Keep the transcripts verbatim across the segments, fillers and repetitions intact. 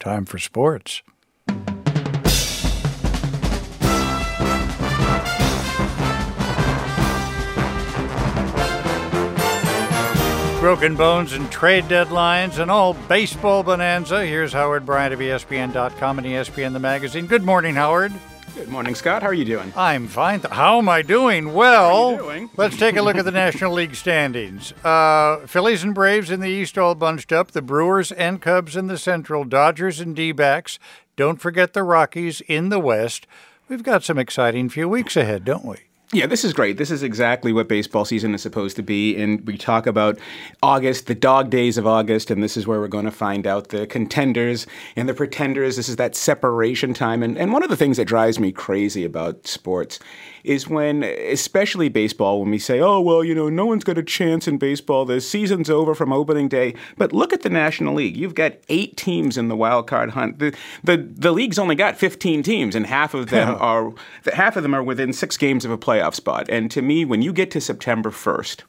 time for sports. Broken bones and trade deadlines and all baseball bonanza. Here's Howard Bryant of E S P N dot com and E S P N The Magazine. Good morning, Howard. Good morning, Scott. How are you doing? I'm fine. How am I doing? Well, How are you doing? Let's take a look at the National League standings. Uh, Phillies and Braves in the East all bunched up. The Brewers and Cubs in the Central. Dodgers and D-backs. Don't forget the Rockies in the West. We've got some exciting few weeks ahead, don't we? Yeah, this is great. This is exactly what baseball season is supposed to be. And we talk about August, the dog days of August, and this is where we're going to find out the contenders and the pretenders. This is that separation time. And, and one of the things that drives me crazy about sports is when, especially baseball, when we say, oh, well, you know, no one's got a chance in baseball. The season's over from opening day. But look at the National League. You've got eight teams in the wild card hunt. The the, the league's only got fifteen teams, and half of them are half of them are within six games of a playoff spot. And to me, when you get to September first,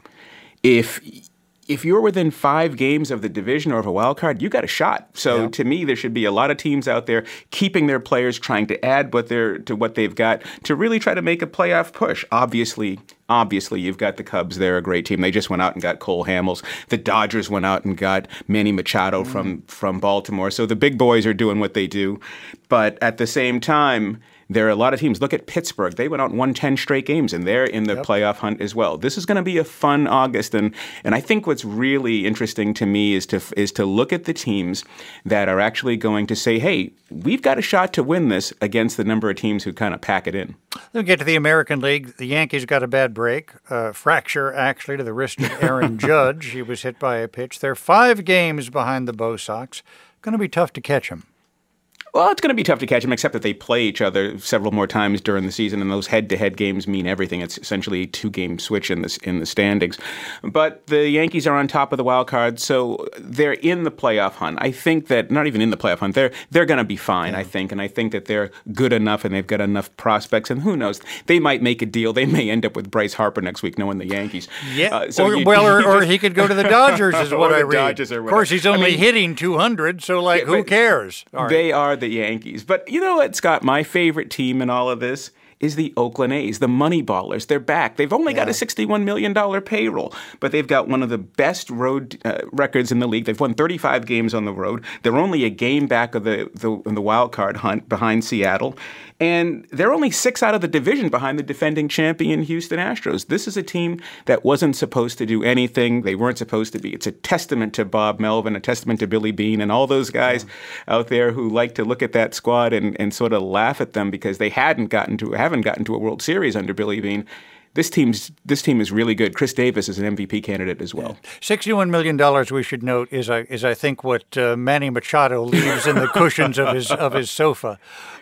if if you're within five games of the division or of a wild card, you got a shot. So yeah. To me, there should be a lot of teams out there keeping their players, trying to add what they're to what they've got to really try to make a playoff push. Obviously, obviously, you've got the Cubs. They're a great team. They just went out and got Cole Hamels. The Dodgers went out and got Manny Machado mm. from from Baltimore. So the big boys are doing what they do. But at the same time, there are a lot of teams. Look at Pittsburgh. They went out and won ten straight games, and they're in the yep. playoff hunt as well. This is going to be a fun August, and and I think what's really interesting to me is to is to look at the teams that are actually going to say, hey, we've got a shot to win this against the number of teams who kind of pack it in. Then we get to the American League. The Yankees got a bad break, uh, fracture actually to the wrist of Aaron Judge. He was hit by a pitch. They're five games behind the Bo Sox. Going to be tough to catch them. Well, it's going to be tough to catch them, except that they play each other several more times during the season, and those head-to-head games mean everything. It's essentially a two-game switch in the, in the standings. But the Yankees are on top of the wild card, so they're in the playoff hunt. I think that, not even in the playoff hunt, they're they're going to be fine, yeah. I think, and I think that they're good enough, and they've got enough prospects, and who knows, they might make a deal. They may end up with Bryce Harper next week, knowing the Yankees. Yeah, uh, so or, you, well, or, or he could go to the Dodgers, is what I read. Dodgers or of course, he's only I mean, hitting two hundred, so, like, yeah, who cares? Right. They are the Yankees, but you know what, Scott? My favorite team in all of this is the Oakland A's, the money ballers. They're back. They've only yeah. got a sixty-one million dollars payroll, but they've got one of the best road uh, records in the league. They've won thirty-five games on the road. They're only a game back of the, the, the wild card hunt behind Seattle. And they're only six out of the division behind the defending champion Houston Astros. This is a team that wasn't supposed to do anything. They weren't supposed to be. It's a testament to Bob Melvin, a testament to Billy Beane, and all those guys yeah. out there who like to look at that squad and, and sort of laugh at them because they hadn't gotten to haven't gotten to a World Series under Billy Beane. This team's this team is really good. Chris Davis is an M V P candidate as well. Yeah. sixty-one million dollars, we should note, is I is I think what uh, Manny Machado leaves in the cushions of his of his sofa.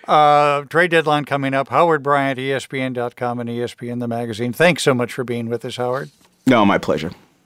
Uh, trade deadline coming up. Howard Bryant, E S P N dot com and E S P N The Magazine. Thanks so much for being with us, Howard. No, my pleasure.